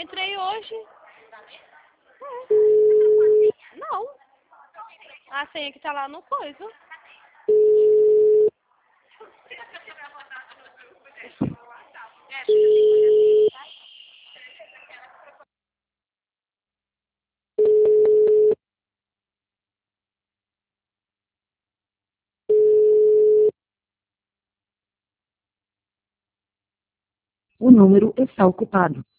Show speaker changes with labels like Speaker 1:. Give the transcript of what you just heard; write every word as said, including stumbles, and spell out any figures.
Speaker 1: Entrei hoje. Não. A senha que tá lá no coisa.
Speaker 2: O número está ocupado.